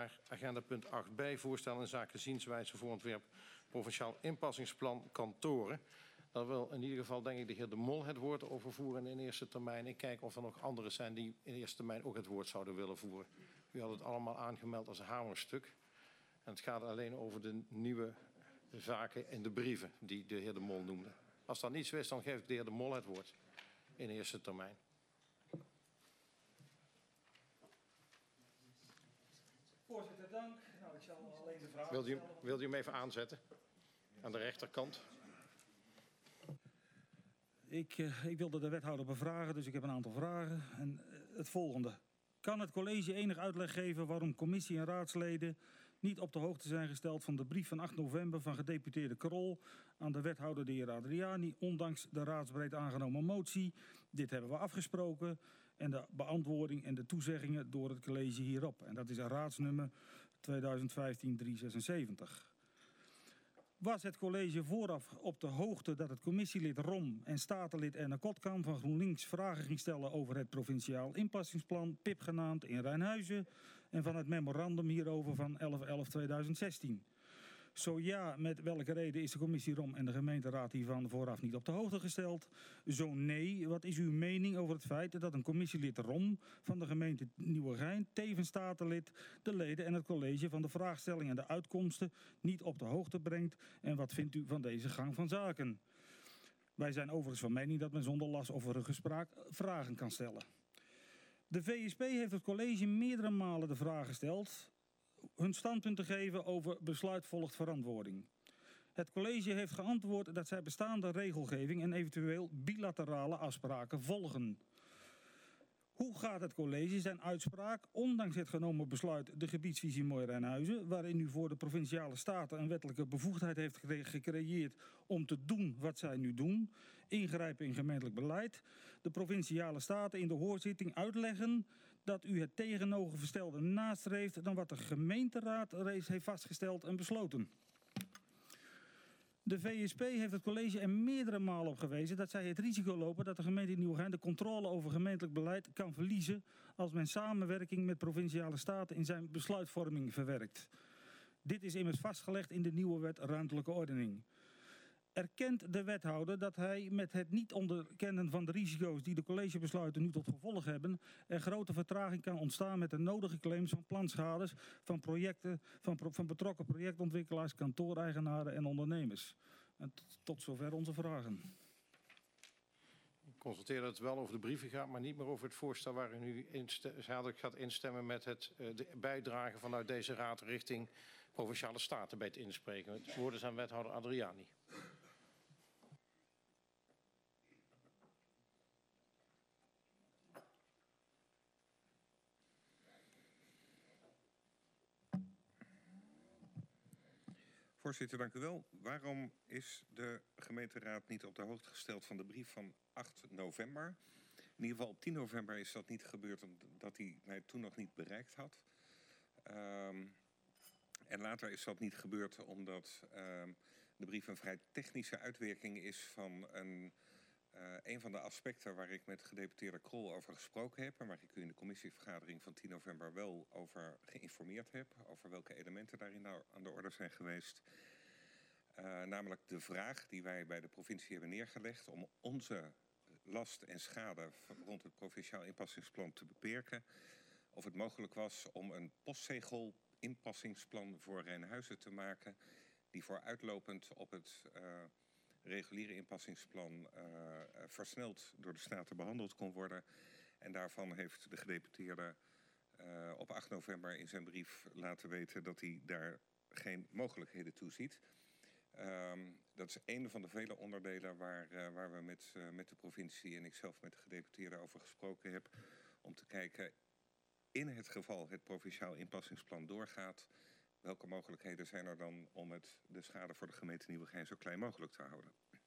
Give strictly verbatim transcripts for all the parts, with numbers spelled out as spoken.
naar agenda punt acht b, voorstel in zaken zienswijze voor ontwerp provinciaal inpassingsplan kantoren. Dan wil in ieder geval denk ik de heer De Mol het woord over voeren in eerste termijn. Ik kijk of er nog anderen zijn die in eerste termijn ook het woord zouden willen voeren. U had het allemaal aangemeld als een hamerstuk. En het gaat alleen over de nieuwe zaken in de brieven die de heer De Mol noemde. Als dat niet zo is, dan geef ik de heer De Mol het woord in eerste termijn. Voorzitter, dank. Nou, ik zal alleen de vraag wilt u, stellen. wilt u hem even aanzetten? Aan de rechterkant. Ik, uh, ik wilde de wethouder bevragen, dus ik heb een aantal vragen. En uh, het volgende. Kan het college enig uitleg geven waarom commissie en raadsleden niet op de hoogte zijn gesteld van de brief van acht november van gedeputeerde Krol aan de wethouder de heer Adriani, ondanks de raadsbreed aangenomen motie? Dit hebben we afgesproken en de beantwoording en de toezeggingen door het college hierop. En dat is een raadsnummer tweeduizend vijftien driehonderdzesenzeventig. Was het college vooraf op de hoogte dat het commissielid Rom en statenlid Erne Kotkam van GroenLinks vragen ging stellen over het provinciaal inpassingsplan, P I P genaamd, in Rijnhuizen en van het memorandum hierover van elf elf tweeduizend zestien? Zo ja, met welke reden is de commissie Rom en de gemeenteraad hiervan vooraf niet op de hoogte gesteld? Zo nee, wat is uw mening over het feit dat een commissielid Rom van de gemeente Nieuwegein, tevens statenlid, de leden en het college van de vraagstelling en de uitkomsten niet op de hoogte brengt? En wat vindt u van deze gang van zaken? Wij zijn overigens van mening dat men zonder last of ruggespraak vragen kan stellen. De V S P heeft het college meerdere malen de vraag gesteld hun standpunt te geven over besluit volgt verantwoording. Het college heeft geantwoord dat zij bestaande regelgeving en eventueel bilaterale afspraken volgen. Hoe gaat het college zijn uitspraak, ondanks het genomen besluit de gebiedsvisie Mooi Rijnhuizen, waarin u voor de provinciale staten een wettelijke bevoegdheid heeft gecreëerd om te doen wat zij nu doen, ingrijpen in gemeentelijk beleid, de provinciale staten in de hoorzitting uitleggen dat u het tegenovergestelde nastreeft dan wat de gemeenteraad reeds heeft vastgesteld en besloten. De V S P heeft het college er meerdere malen op gewezen dat zij het risico lopen dat de gemeente Nieuwegein de controle over gemeentelijk beleid kan verliezen als men samenwerking met provinciale staten in zijn besluitvorming verwerkt. Dit is immers vastgelegd in de nieuwe wet ruimtelijke ordening. Erkent de wethouder dat hij met het niet onderkennen van de risico's die de collegebesluiten nu tot gevolg hebben, er grote vertraging kan ontstaan met de nodige claims van planschades van projecten van, van betrokken projectontwikkelaars, kantooreigenaren en ondernemers. En tot zover onze vragen. Ik constateer dat het wel over de brieven gaat, maar niet meer over het voorstel waarin u inste- gaat instemmen met het uh, de bijdrage vanuit deze raad richting provinciale staten bij het inspreken. Het woord is aan wethouder Adriani. Voorzitter, dank u wel. Waarom is de gemeenteraad niet op de hoogte gesteld van de brief van acht november? In ieder geval op tien november is dat niet gebeurd omdat hij mij toen nog niet bereikt had. Um, en later is dat niet gebeurd omdat um, de brief een vrij technische uitwerking is van een, uh, een van de aspecten waar ik met gedeputeerde Krol over gesproken heb en waar ik u in de commissievergadering van tien november wel over geïnformeerd heb, over welke elementen daarin nou aan de orde zijn geweest. Uh, namelijk de vraag die wij bij de provincie hebben neergelegd om onze last en schade rond het provinciaal inpassingsplan te beperken. Of het mogelijk was om een postzegel inpassingsplan voor Rijnhuizen te maken die vooruitlopend op het uh, reguliere inpassingsplan uh, versneld door de Staten behandeld kon worden. En daarvan heeft de gedeputeerde uh, op acht november in zijn brief laten weten dat hij daar geen mogelijkheden toe ziet. Um, dat is een van de vele onderdelen waar, uh, waar we met, uh, met de provincie en ikzelf met de gedeputeerde over gesproken heb. Om te kijken, in het geval het provinciaal inpassingsplan doorgaat, welke mogelijkheden zijn er dan om het, de schade voor de gemeente Nieuwegein zo klein mogelijk te houden.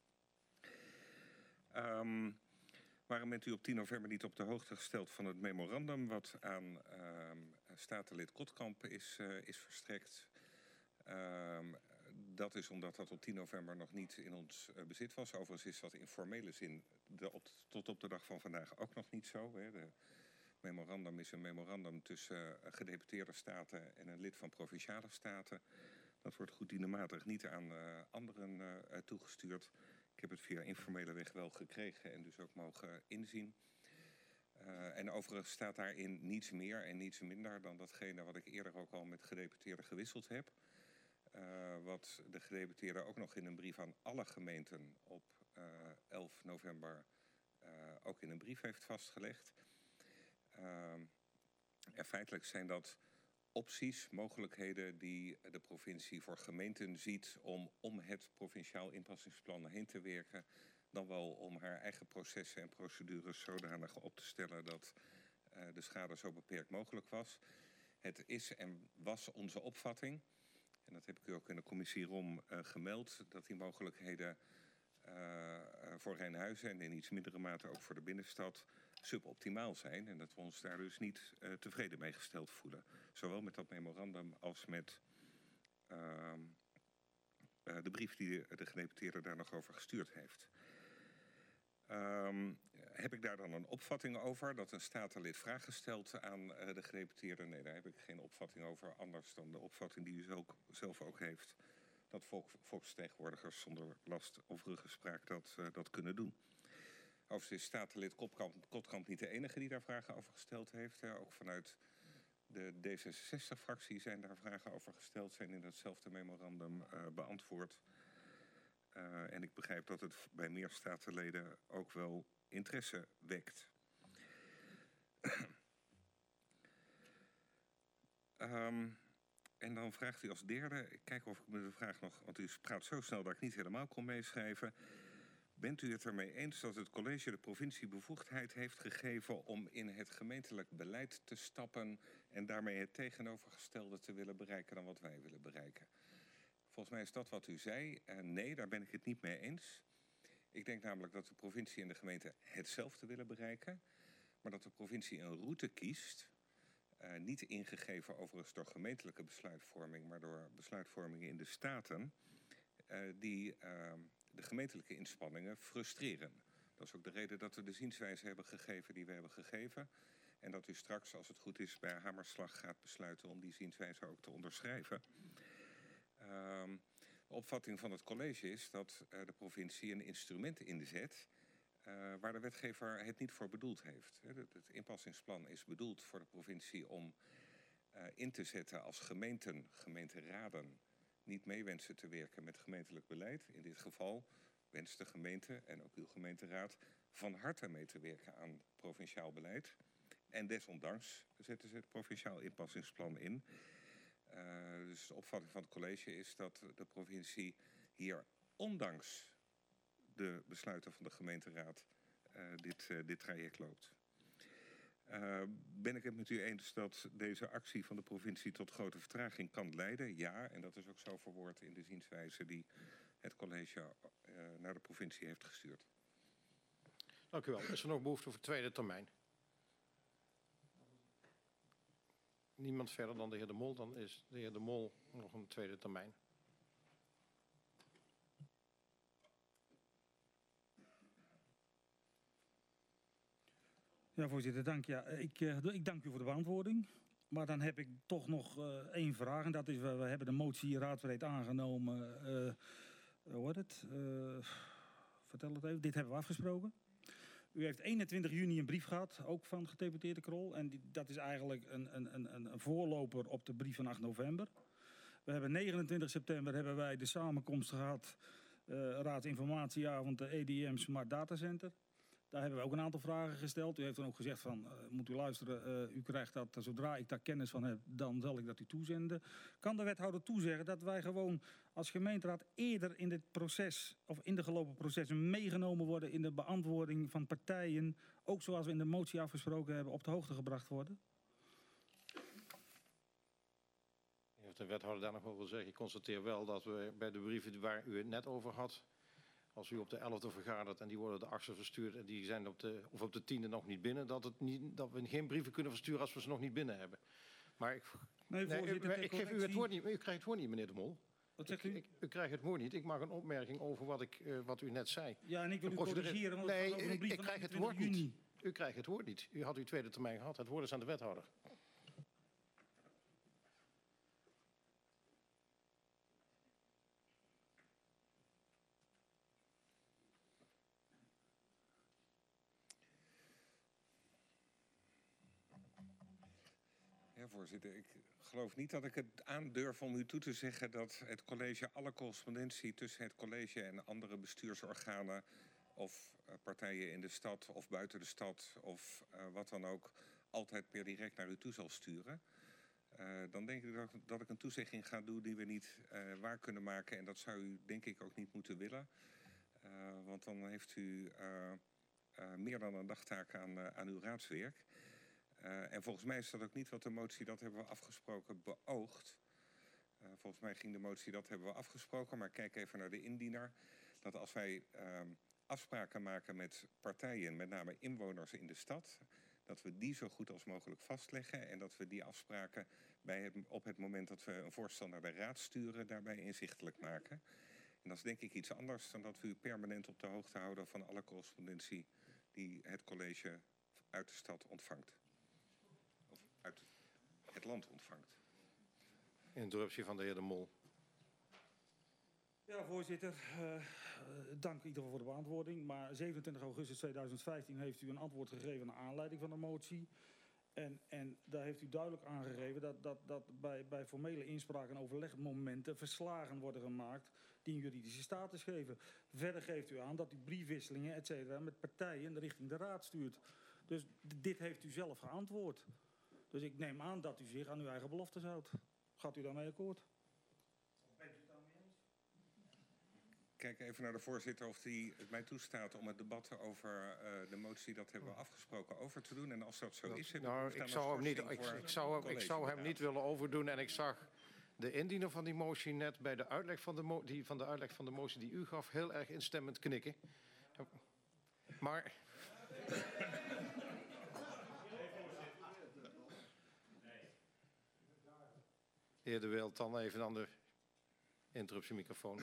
Um, waarom bent u op tien november niet op de hoogte gesteld van het memorandum wat aan um, statenlid Kotkamp is, uh, is verstrekt? Um, dat is omdat dat op tien november nog niet in ons uh, bezit was. Overigens is dat in formele zin de, op, tot op de dag van vandaag ook nog niet zo. Hè. De memorandum is een memorandum tussen uh, gedeputeerde staten en een lid van provinciale staten. Dat wordt routinemetig niet aan uh, anderen uh, toegestuurd. Ik heb het via informele weg wel gekregen en dus ook mogen inzien. Uh, en overigens staat daarin niets meer en niets minder dan datgene wat ik eerder ook al met gedeputeerden gewisseld heb. Uh, wat de gedeputeerde ook nog in een brief aan alle gemeenten op uh, elf november uh, ook in een brief heeft vastgelegd. Uh, en feitelijk zijn dat opties, mogelijkheden die de provincie voor gemeenten ziet om om het provinciaal inpassingsplan heen te werken, dan wel om haar eigen processen en procedures zodanig op te stellen dat uh, de schade zo beperkt mogelijk was. Het is en was onze opvatting, en dat heb ik u ook in de commissie Rom uh, gemeld, dat die mogelijkheden uh, voor Rijnhuizen en in iets mindere mate ook voor de binnenstad suboptimaal zijn. En dat we ons daar dus niet uh, tevreden mee gesteld voelen. Zowel met dat memorandum als met uh, uh, de brief die de, de gedeputeerde daar nog over gestuurd heeft. Um, heb ik daar dan een opvatting over dat een statenlid vragen stelt aan uh, de gedeputeerde? Nee, daar heb ik geen opvatting over, anders dan de opvatting die u zelf, zelf ook heeft. Dat volk, volksvertegenwoordigers zonder last of ruggespraak dat, uh, dat kunnen doen. Overigens is statenlid Kotkamp, Kotkamp niet de enige die daar vragen over gesteld heeft. Hè. Ook vanuit de D zesenzestig-fractie zijn daar vragen over gesteld, zijn in datzelfde memorandum uh, beantwoord. Uh, en ik begrijp dat het bij meer statenleden ook wel interesse wekt. um, en dan vraagt u als derde, ik kijk of ik me de vraag nog, want u praat zo snel dat ik niet helemaal kon meeschrijven. Bent u het ermee eens dat het college de provincie bevoegdheid heeft gegeven om in het gemeentelijk beleid te stappen en daarmee het tegenovergestelde te willen bereiken dan wat wij willen bereiken? Volgens mij is dat wat u zei. Uh, nee, daar ben ik het niet mee eens. Ik denk namelijk dat de provincie en de gemeente hetzelfde willen bereiken, maar dat de provincie een route kiest, uh, niet ingegeven overigens door gemeentelijke besluitvorming, maar door besluitvorming in de staten, uh, die uh, de gemeentelijke inspanningen frustreren. Dat is ook de reden dat we de zienswijze hebben gegeven die we hebben gegeven. En dat u straks, als het goed is, bij hamerslag gaat besluiten om die zienswijze ook te onderschrijven. Um, de opvatting van het college is dat uh, de provincie een instrument inzet uh, waar de wetgever het niet voor bedoeld heeft. Het, het inpassingsplan is bedoeld voor de provincie om uh, in te zetten als gemeenten, gemeenteraden, niet mee wensen te werken met gemeentelijk beleid. In dit geval wenst de gemeente en ook uw gemeenteraad van harte mee te werken aan provinciaal beleid. En desondanks zetten ze het provinciaal inpassingsplan in. Uh, dus de opvatting van het college is dat de provincie hier, ondanks de besluiten van de gemeenteraad, uh, dit, uh, dit traject loopt. Uh, ben ik het met u eens dat deze actie van de provincie tot grote vertraging kan leiden? Ja, en dat is ook zo verwoord in de zienswijze die het college uh, naar de provincie heeft gestuurd. Dank u wel. Is er nog behoefte voor tweede termijn? Niemand verder dan de heer De Mol. Dan is de heer De Mol nog een tweede termijn. Ja, voorzitter, dank. Ja, ik, uh, ik dank u voor de beantwoording. Maar dan heb ik toch nog uh, één vraag. En dat is, we, we hebben de motie raadbreed aangenomen. Uh, hoe hoort het? Uh, vertel het even. Dit hebben we afgesproken. U heeft eenentwintig juni een brief gehad, ook van gedeputeerde Krol. En die, dat is eigenlijk een, een, een, een voorloper op de brief van acht november. We hebben negenentwintig september hebben wij de samenkomst gehad. Uh, Raadsinformatieavond, de E D M Smart Data Center. Daar hebben we ook een aantal vragen gesteld. U heeft dan ook gezegd van, uh, moet u luisteren, uh, u krijgt dat, zodra ik daar kennis van heb, dan zal ik dat u toezenden. Kan de wethouder toezeggen dat wij gewoon als gemeenteraad eerder in dit proces, of in de gelopen processen, meegenomen worden in de beantwoording van partijen, ook zoals we in de motie afgesproken hebben, op de hoogte gebracht worden? Heeft de wethouder daar nog wel wil zeggen? Ik constateer wel dat we bij de brieven waar u het net over had, als u op de elfde vergadert en die worden de achtste verstuurd en die zijn op de, of op de tiende nog niet binnen, dat, het niet, dat we geen brieven kunnen versturen als we ze nog niet binnen hebben. Maar ik, nee, nee, voorzitter, u, ik geef u het woord niet, u krijgt het woord niet, meneer De Mol. Wat zegt ik, u? Ik, u krijgt het woord niet. Ik maak een opmerking over wat, ik, uh, wat u net zei. Ja, en ik wil u procedure... corrigeren, want nee, het over een brief ik, ik van krijg het woord juni. niet. U krijgt het woord niet. U had uw tweede termijn gehad. Het woord is aan de wethouder. Ja, voorzitter. Ik geloof niet dat ik het aandurf om u toe te zeggen dat het college alle correspondentie tussen het college en andere bestuursorganen of uh, partijen in de stad of buiten de stad of uh, wat dan ook altijd per direct naar u toe zal sturen. Uh, dan denk ik dat, dat ik een toezegging ga doen die we niet uh, waar kunnen maken. En dat zou u denk ik ook niet moeten willen. Uh, want dan heeft u uh, uh, meer dan een dagtaak aan, uh, aan uw raadswerk. Uh, en volgens mij is dat ook niet wat de motie, dat hebben we afgesproken, beoogt. Uh, volgens mij ging de motie, dat hebben we afgesproken. Maar kijk even naar de indiener. Dat als wij uh, afspraken maken met partijen, met name inwoners in de stad, dat we die zo goed als mogelijk vastleggen. En dat we die afspraken bij het, op het moment dat we een voorstel naar de raad sturen, daarbij inzichtelijk maken. En dat is denk ik iets anders dan dat we u permanent op de hoogte houden van alle correspondentie die het college uit de stad ontvangt. Uit het land ontvangt. Interruptie van de heer De Mol. Ja, voorzitter. Uh, dank in ieder geval voor de beantwoording. Maar zevenentwintig augustus tweeduizend vijftien heeft u een antwoord gegeven naar aanleiding van de motie. En, en daar heeft u duidelijk aangegeven dat, dat, dat bij, bij formele inspraak en overlegmomenten verslagen worden gemaakt die een juridische status geven. Verder geeft u aan dat u briefwisselingen et cetera met partijen richting de raad stuurt. Dus dit heeft u zelf geantwoord. Dus ik neem aan dat u zich aan uw eigen beloftes houdt. Gaat u daarmee akkoord? Bent u het daarmee eens? Kijk even naar de voorzitter of hij het mij toestaat om het debat over uh, de motie, dat hebben we afgesproken, over te doen. En als dat zo is... Nou, ik zou, hem niet, ik, ik, zou, ik zou hem niet willen overdoen. En ik zag de indiener van die motie net bij de uitleg van de, mo die, van de, uitleg van de motie die u gaf heel erg instemmend knikken. Maar... De heer De Wild, dan even aan de interruptiemicrofoon.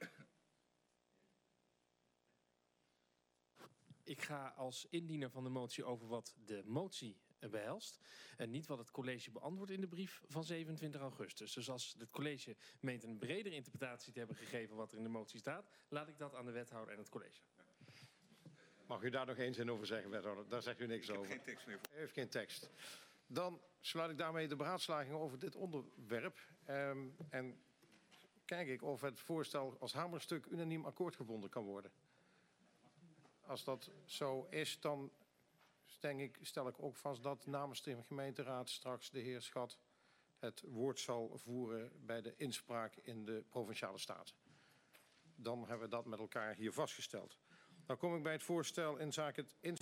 Ik ga als indiener van de motie over wat de motie behelst en niet wat het college beantwoordt in de brief van zevenentwintig augustus. Dus als het college meent een bredere interpretatie te hebben gegeven wat er in de motie staat, laat ik dat aan de wethouder en het college. Mag u daar nog één zin over zeggen, wethouder? Daar zegt u niks Ik heb over. geen tekst meer. U heeft geen tekst. Dan sluit ik daarmee de beraadslaging over dit onderwerp. Um, en kijk ik of het voorstel als hamerstuk unaniem akkoord gevonden kan worden. Als dat zo is, dan denk ik, stel ik ook vast dat namens de gemeenteraad straks de heer Schat het woord zal voeren bij de inspraak in de Provinciale Staten. Dan hebben we dat met elkaar hier vastgesteld. Dan kom ik bij het voorstel in zaken het